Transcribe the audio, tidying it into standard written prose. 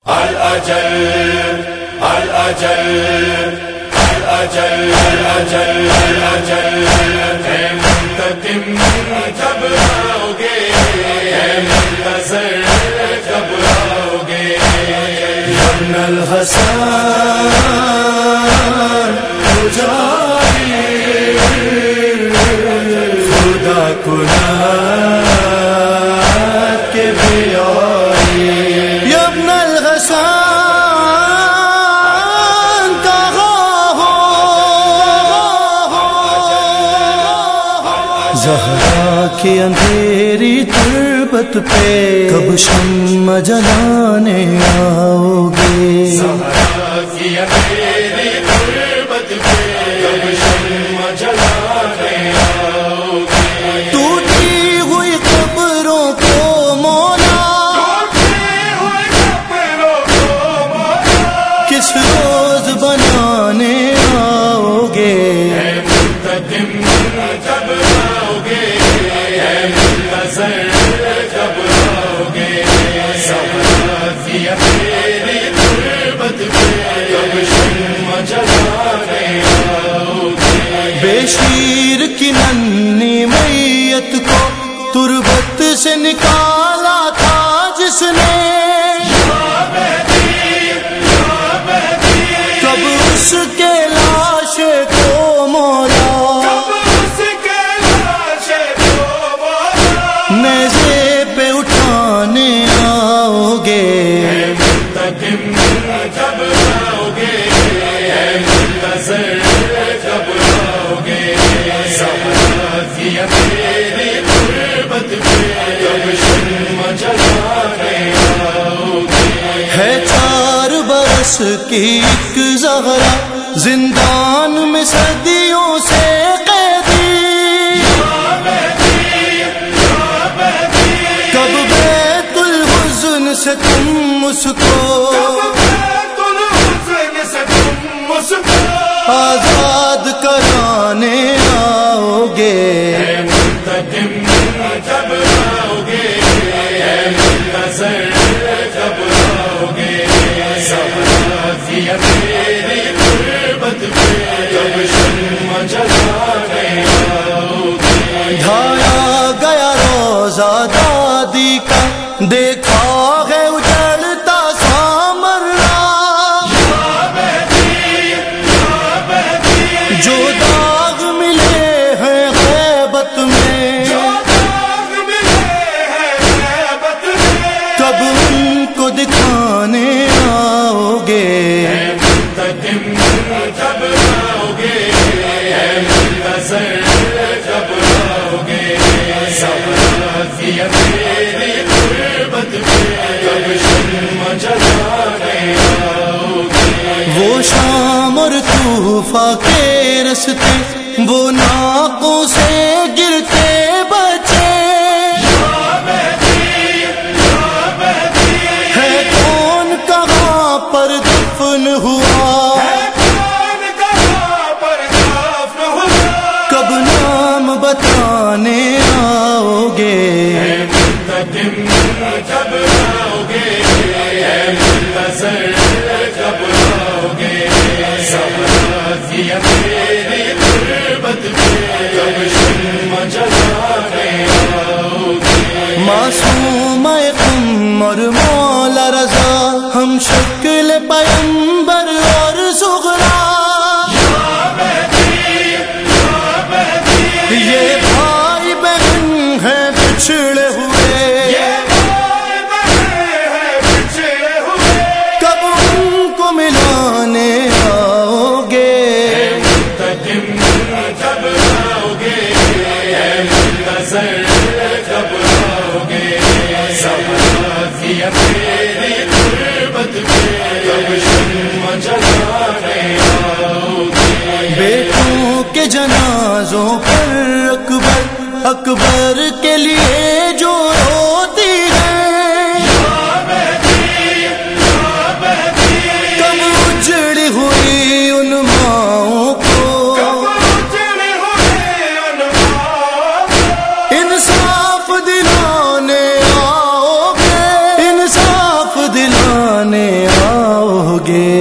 الأجل الأجل الأجل الأجل الأجل اے منتقم جب آؤ گے، اے منتظر جب آؤ گے، ابن الحسن پجاری خدا کو نعت کے بھی آئی، ابن الحسن کہاں ہو زہرا کی اندھیری تربت پہ کب شمع جلانے آؤ گے، زہرا کی اندھیری تربت پہ کب شمع جلانے آؤ گے، ٹوٹی ہوئی قبروں کو مولا کس روز بنانے آؤ گے، اے منتقم جب آؤ گے، اے منتظر جب آؤ گے، زہرا کی اندھیری تربت پہ کب شمع جلانے آؤ گے، بے شیر کی ننھی میت کو تربت سے نکالا تھا جس نے، کب اس کے لاشے کو مولا نیزے پہ اٹھانے آؤ گے، اے منتقم جب آؤ گے، اے منتظر جب آؤ گے، زہرا کی اندھیری تربت پہ کب شمع جلانے آؤ گے، ہے 4 برس کی ایک زہرا زندان میں صدیوں سے قیدی، کب بیت الحزن سے تم اس کو آزاد کرانے آؤ گے، اے منتقم جب آؤ گے، اے منتظر جب آؤ گے، زہرا کی اندھیری تربت پہ کب شمع جلانے آؤ گے، ڈھایا گیا روزہ دادی کا دیکھا ہے اجڑتا سامرا، جو داغ ملے ہیں غیبت میں کب ان کو دکھانے آؤ گے، اے منتقم جب آؤ گے، اے منتظر جب آؤ گے، زہرا کی اندھیری تربت پہ کب شمع جلانے آؤ گے، وہ شام اور طوفا کے رستے وہ ناقوں سے گرتے بچے، ہے کون کہاں پر دفن ہوا، کب نام بتانے آؤ گے، اے منتقم جب آؤ گے، اے منتظر جب آؤ گے، زہرا کی اندھیری تربت پہ کب شمع جلانے آؤ گے، معصوم قمر مولا رضا ہم شکل پیمبر اور زغرا، یہ بھائی بہن ہیں بچھڑے ہوئے، کب ان کو ملانے آؤ گے، اے منتقم جب آؤ گے، اے منتظر جب آؤ گے، زہرا کی اندھیری تربت پہ کب شمع جلانے آؤ گے، بیٹوں کے جنازوں پر اکبر اکبر کے لیے جو روتی ہے، کب اجڑی ہوئی ان ماؤں کو انصاف دلانے آؤ گے، انصاف دلانے بنانے آؤ گے.